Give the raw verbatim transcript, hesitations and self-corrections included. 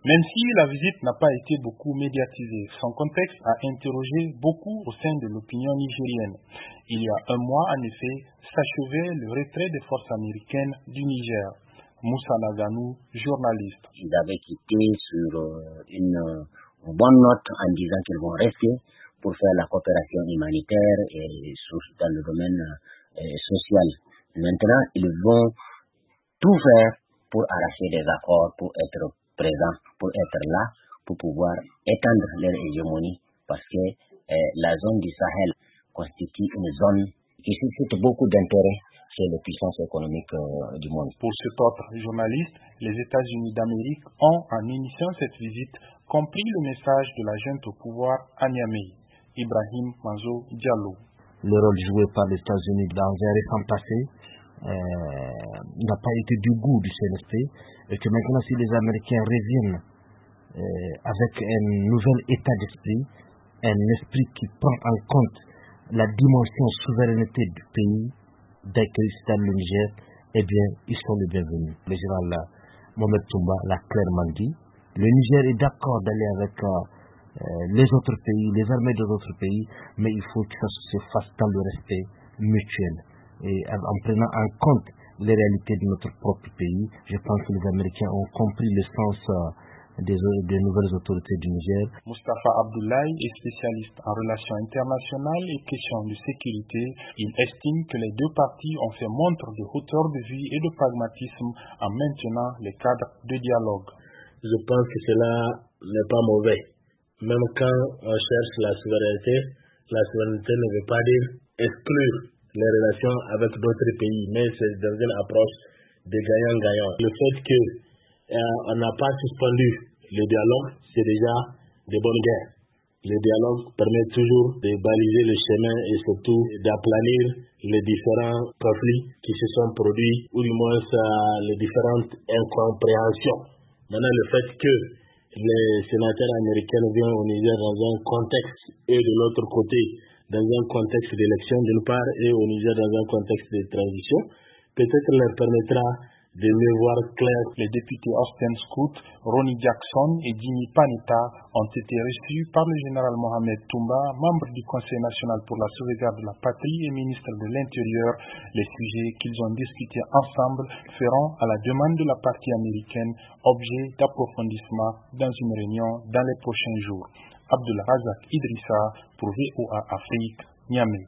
Même si la visite n'a pas été beaucoup médiatisée, son contexte a interrogé beaucoup au sein de l'opinion nigérienne. Il y a un mois, en effet, s'achevait le retrait des forces américaines du Niger. Moussa Naganou, journaliste. Ils avaient quitté sur une bonne note en disant qu'ils vont rester pour faire la coopération humanitaire et dans le domaine social. Maintenant, ils vont tout faire pour arracher des accords, pour être présents, pour être là, pour pouvoir étendre leur hégémonie, parce que euh, la zone du Sahel constitue une zone qui suscite beaucoup d'intérêt chez les puissances économiques euh, du monde. Pour cet autre journaliste, les États-Unis d'Amérique ont, en initiant cette visite, compris le message de la junte au pouvoir à Niamey. Ibrahim Manzo Diallo. Le rôle joué par les États-Unis dans un récent passé euh, n'a pas été du goût du C N S P, et que maintenant si les Américains reviennent euh, avec un nouvel état d'esprit, un esprit qui prend en compte la dimension souveraineté du pays, dès qu'ils dans le Niger, eh bien, ils sont les bienvenus. Le général Mohamed Toumba l'a clairement dit. Le Niger est d'accord d'aller avec euh, les autres pays, les armées des autres pays, mais il faut que ça se fasse dans le respect mutuel. Et en prenant en compte les réalités de notre propre pays, je pense que les Américains ont compris le sens euh, des, des nouvelles autorités du Niger. Mustafa Abdoulaye est spécialiste en relations internationales et questions de sécurité. Il estime que les deux parties ont fait montre de hauteur de vue et de pragmatisme en maintenant les cadres de dialogue. Je pense que cela n'est pas mauvais. Même quand on cherche la souveraineté, la souveraineté ne veut pas dire exclure les relations avec d'autres pays, mais c'est dans une approche de gagnant-gagnant. Le fait qu'on euh, n'a pas suspendu le dialogue, c'est déjà de bonnes guerres. Le dialogue permet toujours de baliser le chemin et surtout d'aplanir les différents conflits qui se sont produits, ou du moins euh, les différentes incompréhensions. Maintenant, le fait que les sénateurs américains viennent au Niger dans un contexte, et de l'autre côté, dans un contexte d'élection d'une part, et au Niger dans un contexte de transition, peut-être leur permettra de mieux voir clair. Les députés Austin Scout, Ronnie Jackson et Jimmy Panetta ont été reçus par le général Mohamed Toumba, membre du Conseil national pour la sauvegarde de la patrie et ministre de l'Intérieur. Les sujets qu'ils ont discutés ensemble feront, à la demande de la partie américaine, objet d'approfondissement dans une réunion dans les prochains jours. Abdullah Razak Idrissa pour V O A Afrique, Niamey.